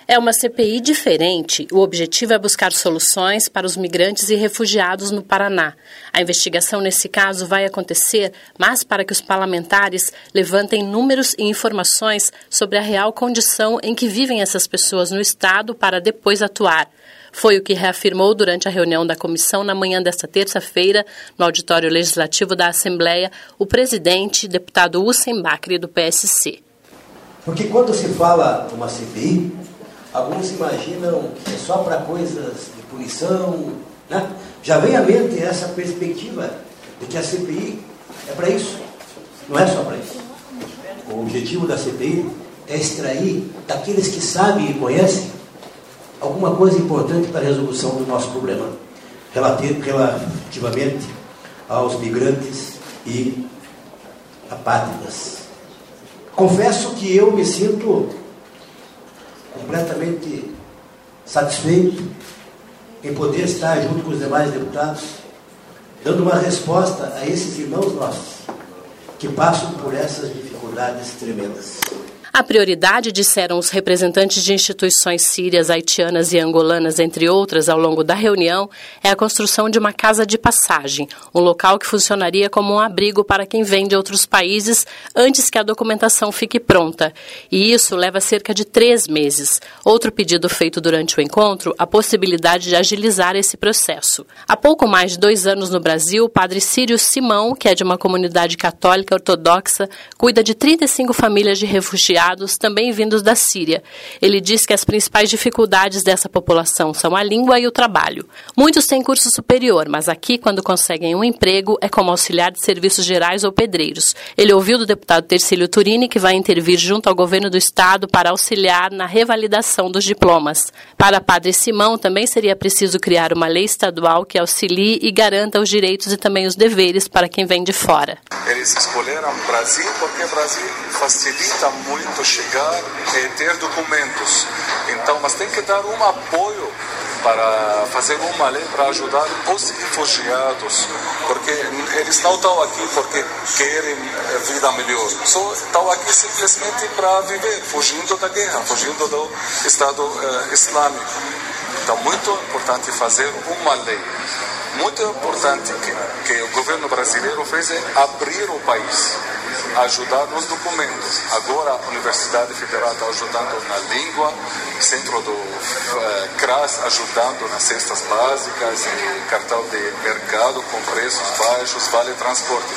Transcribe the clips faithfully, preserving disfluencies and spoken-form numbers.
É uma C P I diferente. O objetivo é buscar soluções para os migrantes e refugiados no Paraná. A investigação nesse caso vai acontecer, mas para que os parlamentares levantem números e informações sobre a real condição em que vivem essas pessoas no Estado para depois atuar. Foi o que reafirmou durante a reunião da comissão na manhã desta terça-feira, no auditório legislativo da Assembleia, o presidente, deputado Hussein Bakri, do P S C. Porque quando se fala uma C P I, alguns imaginam que é só para coisas de punição, né? Já vem à mente essa perspectiva de que a C P I é para isso. Não é só para isso. O objetivo da C P I é extrair daqueles que sabem e conhecem alguma coisa importante para a resolução do nosso problema, relativamente aos migrantes e apátridas. Confesso que eu me sinto completamente satisfeito em poder estar junto com os demais deputados, dando uma resposta a esses irmãos nossos que passam por essas dificuldades tremendas. A prioridade, disseram os representantes de instituições sírias, haitianas e angolanas, entre outras, ao longo da reunião, é a construção de uma casa de passagem, um local que funcionaria como um abrigo para quem vem de outros países antes que a documentação fique pronta. E isso leva cerca de três meses. Outro pedido feito durante o encontro, a possibilidade de agilizar esse processo. Há pouco mais de dois anos no Brasil, o padre Círio Simão, que é de uma comunidade católica ortodoxa, cuida de trinta e cinco famílias de refugiados também vindos da Síria. Ele diz que as principais dificuldades dessa população são a língua e o trabalho. Muitos têm curso superior, mas aqui, quando conseguem um emprego, é como auxiliar de serviços gerais ou pedreiros. Ele ouviu do deputado Tercílio Turini, que vai intervir junto ao governo do Estado para auxiliar na revalidação dos diplomas. Para Padre Simão, também seria preciso criar uma lei estadual que auxilie e garanta os direitos e também os deveres para quem vem de fora. Eles escolheram o Brasil porque o Brasil facilita muito chegar e ter documentos. Então, mas tem que dar um apoio para fazer uma lei para ajudar os refugiados, porque eles não estão aqui porque querem vida melhor, só estão aqui simplesmente para viver, fugindo da guerra, fugindo do Estado uh, Islâmico. Então, muito importante fazer uma lei. Muito importante que, que o governo brasileiro fez é abrir o país, ajudar nos documentos. Agora a Universidade Federal está ajudando na língua, Centro do uh, C R A S ajudando nas cestas básicas e cartão de mercado com preços baixos, vale transporte.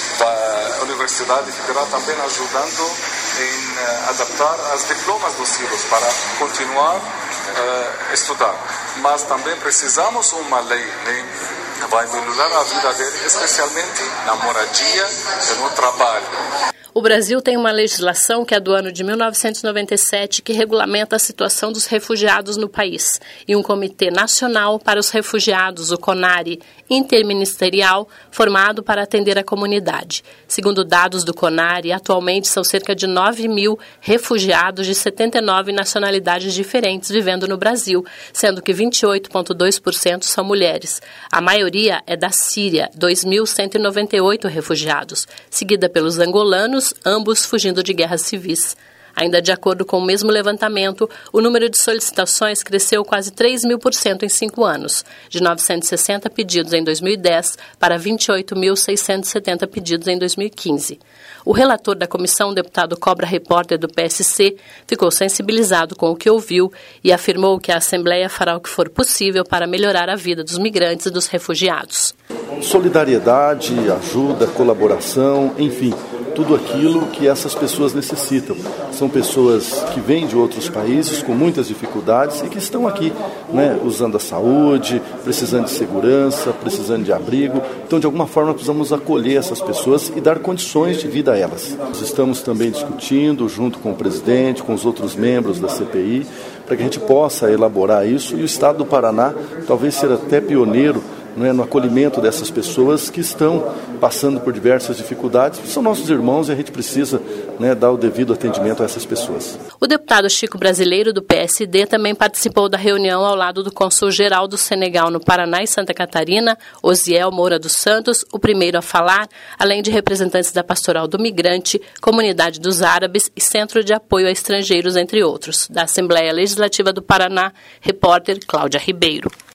A Universidade Federal também ajudando em uh, adaptar as diplomas dos filhos para continuar uh, estudar. Mas também precisamos uma lei, né? Vai melhorar a vida dele, especialmente na moradia e no trabalho. O Brasil tem uma legislação que é do ano de mil novecentos e noventa e sete que regulamenta a situação dos refugiados no país e um Comitê Nacional para os Refugiados, o CONARE, interministerial, formado para atender a comunidade. Segundo dados do CONARE, atualmente são cerca de nove mil refugiados de setenta e nove nacionalidades diferentes vivendo no Brasil, sendo que vinte e oito vírgula dois por cento são mulheres. A maioria é da Síria, dois mil cento e noventa e oito refugiados, seguida pelos angolanos, ambos fugindo de guerras civis. Ainda de acordo com o mesmo levantamento, o número de solicitações cresceu quase três mil por cento em cinco anos, de novecentos e sessenta pedidos em dois mil e dez para vinte e oito mil seiscentos e setenta pedidos em dois mil e quinze. O relator da comissão, o deputado Cobra Repórter do P S C, ficou sensibilizado com o que ouviu e afirmou que a Assembleia fará o que for possível para melhorar a vida dos migrantes e dos refugiados. Solidariedade, ajuda, colaboração, enfim, tudo aquilo que essas pessoas necessitam. São pessoas que vêm de outros países com muitas dificuldades e que estão aqui, né, usando a saúde, precisando de segurança, precisando de abrigo. Então, de alguma forma, precisamos acolher essas pessoas e dar condições de vida a elas. Nós estamos também discutindo, junto com o presidente, com os outros membros da C P I, para que a gente possa elaborar isso e o Estado do Paraná talvez ser até pioneiro não é, no acolhimento dessas pessoas que estão passando por diversas dificuldades. São nossos irmãos e a gente precisa, né, dar o devido atendimento a essas pessoas. O deputado Chico Brasileiro, do P S D, também participou da reunião ao lado do cônsul-geral do Senegal no Paraná e Santa Catarina, Osiel Moura dos Santos, o primeiro a falar, além de representantes da Pastoral do Migrante, Comunidade dos Árabes e Centro de Apoio a Estrangeiros, entre outros. Da Assembleia Legislativa do Paraná, repórter Cláudia Ribeiro.